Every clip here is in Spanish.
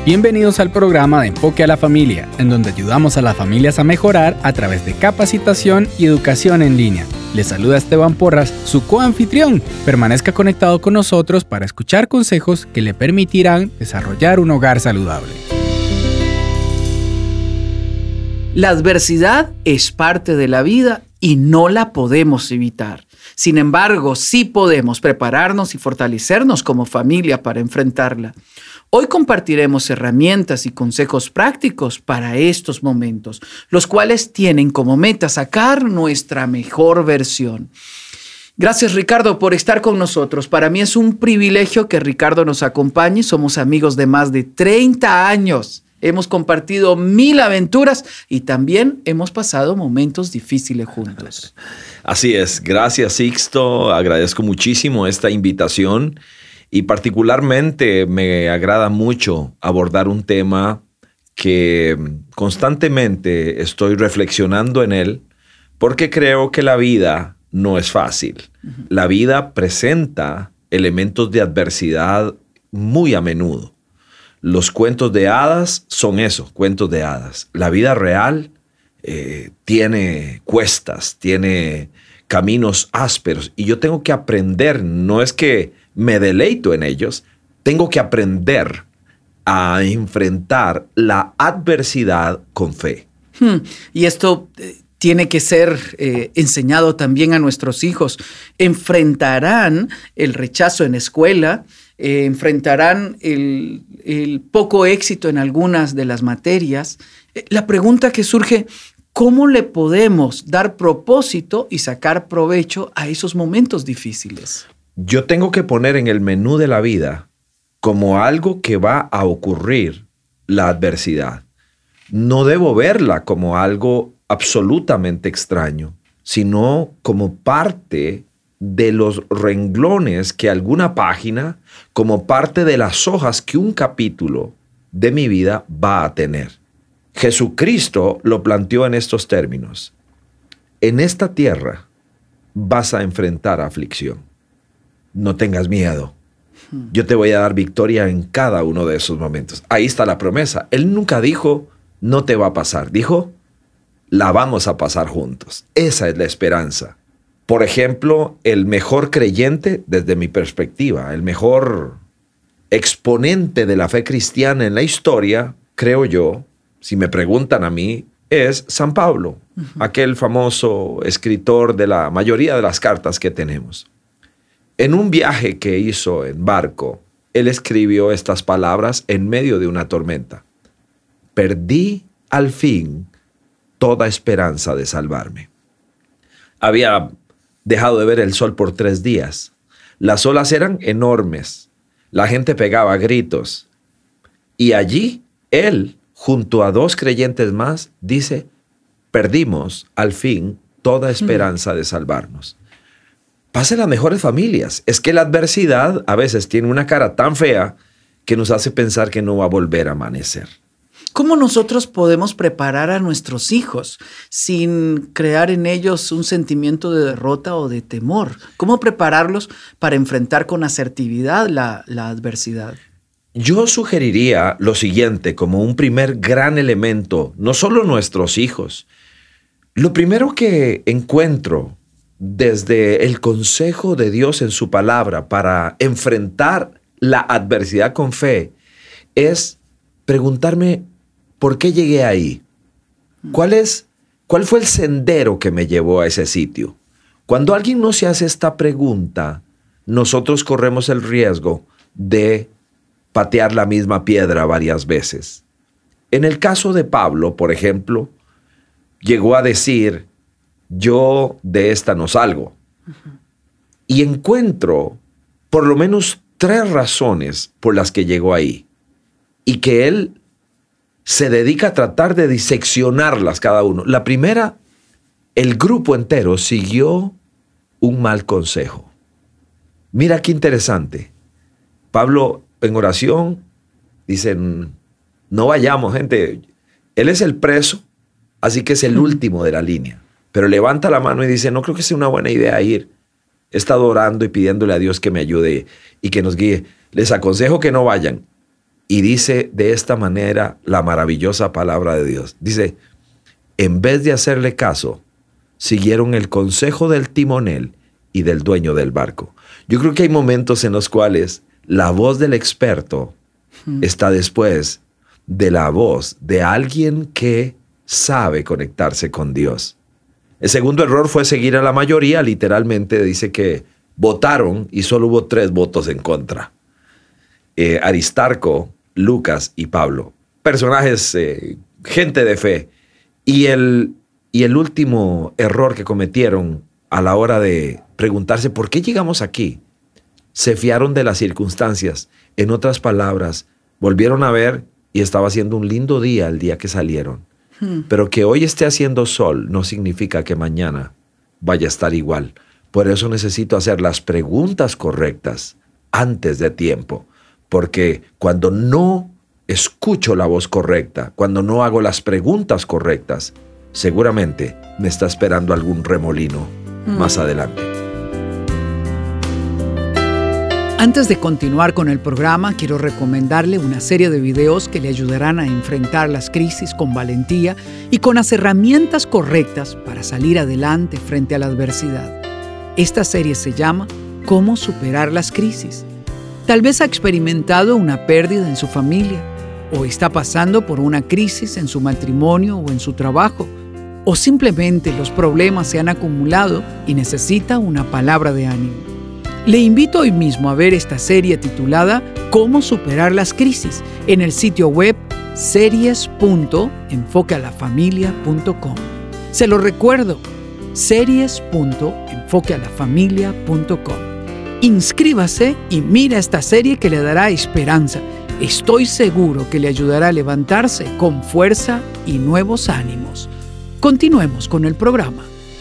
Bienvenidos al programa de Enfoque a la Familia, en donde ayudamos a las familias a mejorar a través de capacitación y educación en línea. Les saluda Esteban Porras, su coanfitrión. Permanezca conectado con nosotros para escuchar consejos que le permitirán desarrollar un hogar saludable. La adversidad es parte de la vida y no la podemos evitar. Sin embargo, sí podemos prepararnos y fortalecernos como familia para enfrentarla. Hoy compartiremos herramientas y consejos prácticos para estos momentos, los cuales tienen como meta sacar nuestra mejor versión. Gracias, Ricardo, por estar con nosotros. Para mí es un privilegio que Ricardo nos acompañe. Somos amigos de más de 30 años. Hemos compartido 1000 aventuras y también hemos pasado momentos difíciles juntos. Así es. Gracias, Sixto. Agradezco muchísimo esta invitación. Y particularmente me agrada mucho abordar un tema que constantemente estoy reflexionando en él, porque creo que la vida no es fácil. La vida presenta elementos de adversidad muy a menudo. Los cuentos de hadas son eso, cuentos de hadas. La vida real tiene cuestas, tiene caminos ásperos, y yo tengo que aprender, no es que me deleito en ellos, tengo que aprender a enfrentar la adversidad con fe. Y esto tiene que ser enseñado también a nuestros hijos. Enfrentarán el rechazo en escuela, enfrentarán el poco éxito en algunas de las materias. La pregunta que surge: ¿cómo le podemos dar propósito y sacar provecho a esos momentos difíciles? Yo tengo que poner en el menú de la vida como algo que va a ocurrir la adversidad. No debo verla como algo absolutamente extraño, sino como parte de los renglones que alguna página, como parte de las hojas que un capítulo de mi vida va a tener. Jesucristo lo planteó en estos términos: en esta tierra vas a enfrentar aflicción. No tengas miedo. Yo te voy a dar victoria en cada uno de esos momentos. Ahí está la promesa. Él nunca dijo, no te va a pasar. Dijo, la vamos a pasar juntos. Esa es la esperanza. Por ejemplo, el mejor creyente, desde mi perspectiva, el mejor exponente de la fe cristiana en la historia, creo yo, si me preguntan a mí, es San Pablo, aquel famoso escritor de la mayoría de las cartas que tenemos. En un viaje que hizo en barco, él escribió estas palabras en medio de una tormenta: perdí al fin toda esperanza de salvarme. Había dejado de ver el sol por 3 días. Las olas eran enormes. La gente pegaba gritos. Y allí, él, junto a 2 creyentes más, dice: perdimos al fin toda esperanza de salvarnos. Pasa en las mejores familias. Es que la adversidad a veces tiene una cara tan fea que nos hace pensar que no va a volver a amanecer. ¿Cómo nosotros podemos preparar a nuestros hijos sin crear en ellos un sentimiento de derrota o de temor? ¿Cómo prepararlos para enfrentar con asertividad la adversidad? Yo sugeriría lo siguiente como un primer gran elemento, no solo nuestros hijos. Lo primero que encuentro desde el consejo de Dios en su palabra para enfrentar la adversidad con fe es preguntarme ¿por qué llegué ahí? ¿Cuál fue el sendero que me llevó a ese sitio? Cuando alguien no se hace esta pregunta, nosotros corremos el riesgo de patear la misma piedra varias veces. En el caso de Pablo, por ejemplo, llegó a decir: yo de esta no salgo. Y encuentro por lo menos 3 razones por las que llegó ahí. Y que él se dedica a tratar de diseccionarlas cada uno. La primera, el grupo entero siguió un mal consejo. Mira qué interesante. Pablo en oración dice: no vayamos, gente. Él es el preso, así que es el último de la línea. Pero levanta la mano y dice: no creo que sea una buena idea ir. He estado orando y pidiéndole a Dios que me ayude y que nos guíe. Les aconsejo que no vayan. Y dice de esta manera la maravillosa palabra de Dios. Dice, en vez de hacerle caso, siguieron el consejo del timonel y del dueño del barco. Yo creo que hay momentos en los cuales la voz del experto está después de la voz de alguien que sabe conectarse con Dios. El segundo error fue seguir a la mayoría. Literalmente dice que votaron y solo hubo 3 votos en contra. Aristarco, Lucas y Pablo. Personajes, gente de fe. Y el último error que cometieron a la hora de preguntarse ¿por qué llegamos aquí? Se fiaron de las circunstancias. En otras palabras, volvieron a ver y estaba haciendo un lindo día el día que salieron. Pero que hoy esté haciendo sol no significa que mañana vaya a estar igual. Por eso necesito hacer las preguntas correctas antes de tiempo. Porque cuando no escucho la voz correcta, cuando no hago las preguntas correctas, seguramente me está esperando algún remolino más adelante. Antes de continuar con el programa, quiero recomendarle una serie de videos que le ayudarán a enfrentar las crisis con valentía y con las herramientas correctas para salir adelante frente a la adversidad. Esta serie se llama ¿Cómo superar las crisis? Tal vez ha experimentado una pérdida en su familia, o está pasando por una crisis en su matrimonio o en su trabajo, o simplemente los problemas se han acumulado y necesita una palabra de ánimo. Le invito hoy mismo a ver esta serie titulada ¿Cómo superar las crisis? En el sitio web series.enfoquealafamilia.com. Se lo recuerdo, series.enfoquealafamilia.com. Inscríbase y mira esta serie que le dará esperanza. Estoy seguro que le ayudará a levantarse con fuerza y nuevos ánimos. Continuemos con el programa.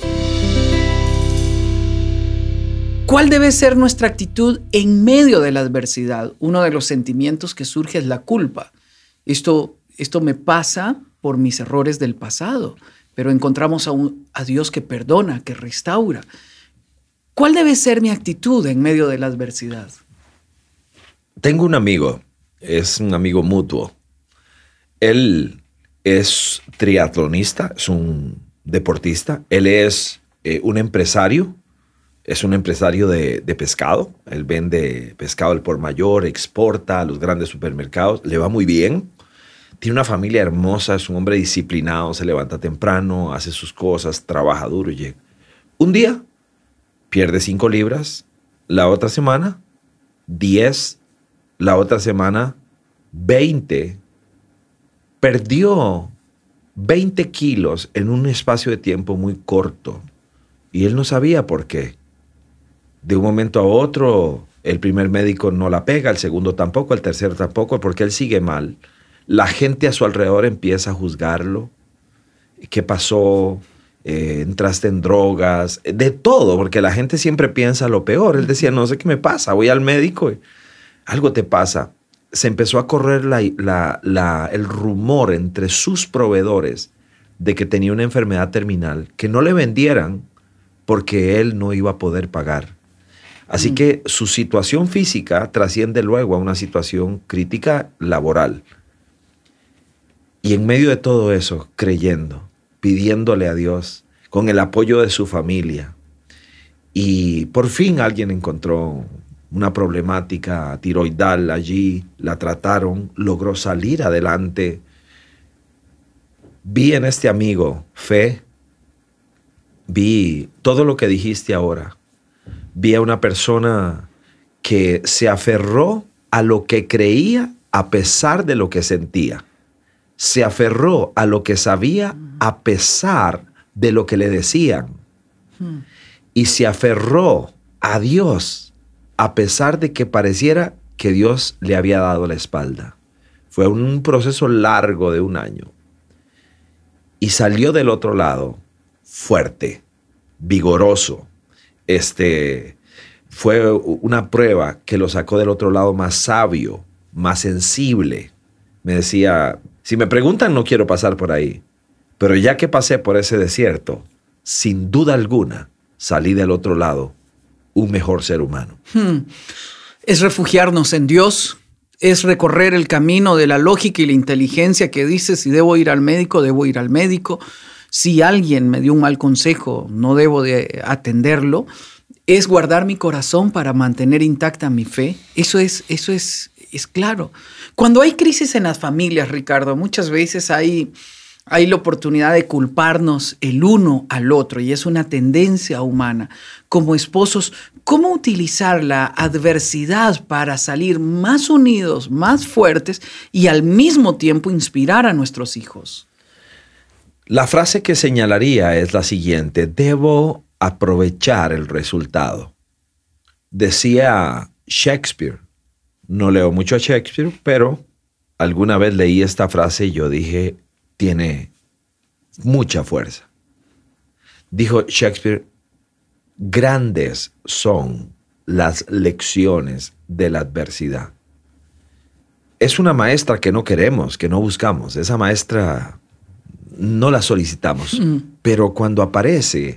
¿Cuál debe ser nuestra actitud en medio de la adversidad? Uno de los sentimientos que surge es la culpa. Esto me pasa por mis errores del pasado, pero encontramos a Dios que perdona, que restaura. ¿Cuál debe ser mi actitud en medio de la adversidad? Tengo un amigo, es un amigo mutuo. Él es triatlonista, es un deportista. Él es un empresario. Es un empresario de pescado. Él vende pescado al por mayor, exporta a los grandes supermercados. Le va muy bien. Tiene una familia hermosa, es un hombre disciplinado, se levanta temprano, hace sus cosas, trabaja duro y llega. Un día pierde 5 libras, la otra semana 10, la otra semana 20. Perdió 20 kilos en un espacio de tiempo muy corto y él no sabía por qué. De un momento a otro, el primer médico no la pega, el segundo tampoco, el tercero tampoco, porque él sigue mal. La gente a su alrededor empieza a juzgarlo. ¿Qué pasó? Entraste en drogas, de todo, porque la gente siempre piensa lo peor. Él decía, no sé qué me pasa, voy al médico y algo te pasa. Se empezó a correr el rumor entre sus proveedores de que tenía una enfermedad terminal, que no le vendieran porque él no iba a poder pagar. Así que su situación física trasciende luego a una situación crítica laboral. Y en medio de todo eso, creyendo, pidiéndole a Dios, con el apoyo de su familia. Y por fin alguien encontró una problemática tiroidal allí, la trataron, logró salir adelante. Vi en este amigo fe, vi todo lo que dijiste ahora. Vi a una persona que se aferró a lo que creía a pesar de lo que sentía. Se aferró a lo que sabía a pesar de lo que le decían. Y se aferró a Dios a pesar de que pareciera que Dios le había dado la espalda. Fue un proceso largo de 1 año. Y salió del otro lado fuerte, vigoroso. Fue una prueba que lo sacó del otro lado más sabio, más sensible. Me decía, si me preguntan no quiero pasar por ahí, pero ya que pasé por ese desierto, sin duda alguna salí del otro lado un mejor ser humano. Es refugiarnos en Dios, Es recorrer el camino de la lógica y la inteligencia que dice si debo ir al médico, debo ir al médico. Si alguien me dio un mal consejo, no debo de atenderlo. Es guardar mi corazón para mantener intacta mi fe. Eso es claro. Cuando hay crisis en las familias, Ricardo, muchas veces hay la oportunidad de culparnos el uno al otro y es una tendencia humana. Como esposos, ¿cómo utilizar la adversidad para salir más unidos, más fuertes y al mismo tiempo inspirar a nuestros hijos? La frase que señalaría es la siguiente: debo aprovechar el resultado. Decía Shakespeare, no leo mucho a Shakespeare, pero alguna vez leí esta frase y yo dije, tiene mucha fuerza. Dijo Shakespeare, grandes son las lecciones de la adversidad. Es una maestra que no queremos, que no buscamos. Esa maestra no la solicitamos. Pero cuando aparece,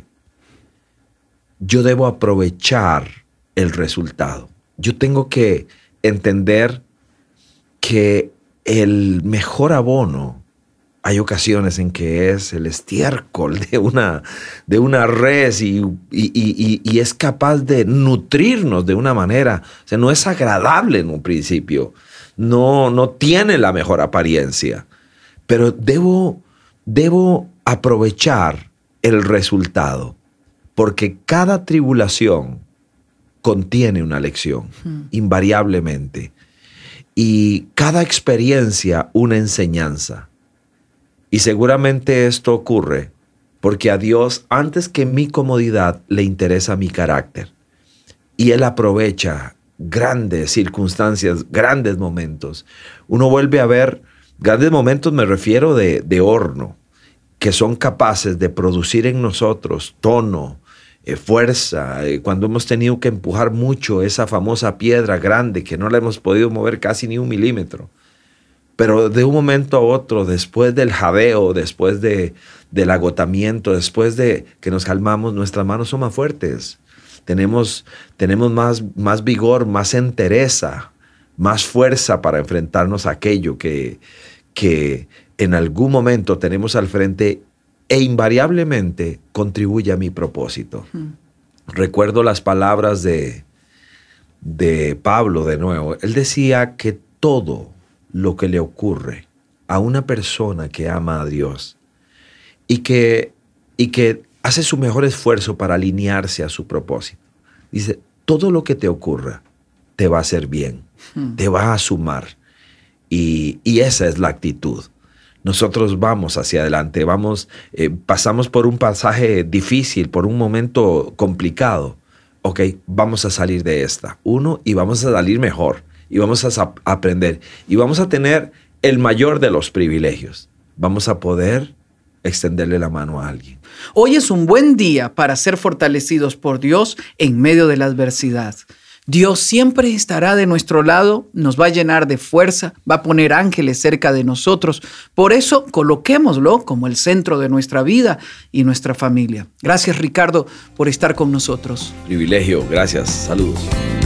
yo debo aprovechar el resultado. Yo tengo que entender que el mejor abono, hay ocasiones en que es el estiércol de una res y es capaz de nutrirnos de una manera, o sea, no es agradable en un principio, no tiene la mejor apariencia, pero debo aprovechar el resultado, porque cada tribulación contiene una lección, invariablemente, y cada experiencia una enseñanza. Y seguramente esto ocurre porque a Dios, antes que mi comodidad, le interesa mi carácter. Y Él aprovecha grandes circunstancias, grandes momentos. Uno vuelve a ver grandes momentos, me refiero de horno, que son capaces de producir en nosotros tono, fuerza, cuando hemos tenido que empujar mucho esa famosa piedra grande que no la hemos podido mover casi ni 1 milímetro. Pero de un momento a otro, después del jadeo, después del agotamiento, después de que nos calmamos, nuestras manos son más fuertes. Tenemos más vigor, más entereza, más fuerza para enfrentarnos a aquello que en algún momento tenemos al frente e invariablemente contribuye a mi propósito. Recuerdo las palabras de Pablo de nuevo. Él decía que todo lo que le ocurre a una persona que ama a Dios y que hace su mejor esfuerzo para alinearse a su propósito. Dice, todo lo que te ocurra te va a hacer bien, te va a sumar. Y esa es la actitud. Nosotros vamos hacia adelante, pasamos por un pasaje difícil, por un momento complicado. Ok, vamos a salir de esta. Y vamos a salir mejor. Y vamos a aprender. Y vamos a tener el mayor de los privilegios. Vamos a poder extenderle la mano a alguien. Hoy es un buen día para ser fortalecidos por Dios en medio de la adversidad. Dios siempre estará de nuestro lado, nos va a llenar de fuerza, va a poner ángeles cerca de nosotros. Por eso, coloquémoslo como el centro de nuestra vida y nuestra familia. Gracias, Ricardo, por estar con nosotros. Privilegio, gracias, saludos.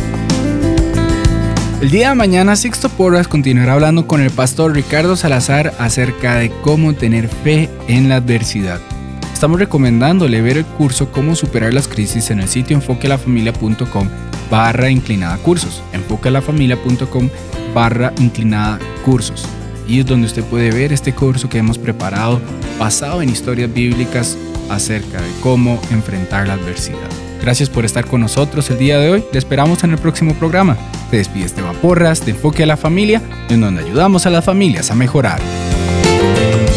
El día de mañana, Sixto Porras continuará hablando con el pastor Ricardo Salazar acerca de cómo tener fe en la adversidad. Estamos recomendándole ver el curso Cómo superar las crisis en el sitio enfoquealafamilia.com/cursos. enfoquealafamilia.com/cursos. Y es donde usted puede ver este curso que hemos preparado basado en historias bíblicas acerca de cómo enfrentar la adversidad. Gracias por estar con nosotros el día de hoy. Te esperamos en el próximo programa. Te despide Esteban Porras de Enfoque a la Familia, en donde ayudamos a las familias a mejorar.